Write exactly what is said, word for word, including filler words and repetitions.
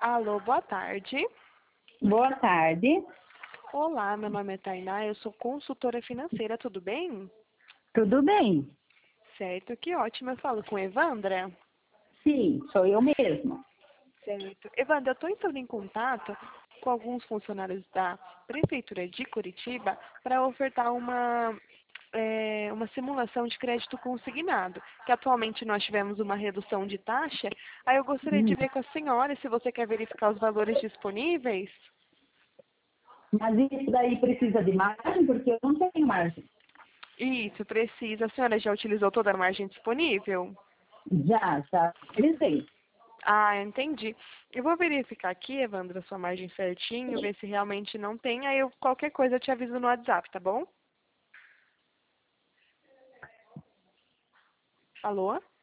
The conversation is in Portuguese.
Alô, boa tarde. Boa tarde. Olá, meu nome é Tainá, eu sou consultora financeira, tudo bem? Tudo bem? Certo, que ótimo. Eu falo com Evandra? Sim, sou eu mesma. Certo. Evandra, eu estou entrando em contato com alguns funcionários da Prefeitura de Curitiba para ofertar uma, é, uma simulação de crédito consignado, que atualmente nós tivemos uma redução de taxa. Aí eu gostaria de Hum, ver com a senhora se você quer verificar os valores disponíveis. Mas isso daí precisa de margem, porque eu não tenho margem. Isso, precisa. A senhora já utilizou toda a margem disponível? Já, já utilizei. Ah, entendi. Eu vou verificar aqui, Evandra, sua margem certinho, ver se realmente não tem. Aí eu, qualquer coisa eu te aviso no WhatsApp, tá bom? Alô?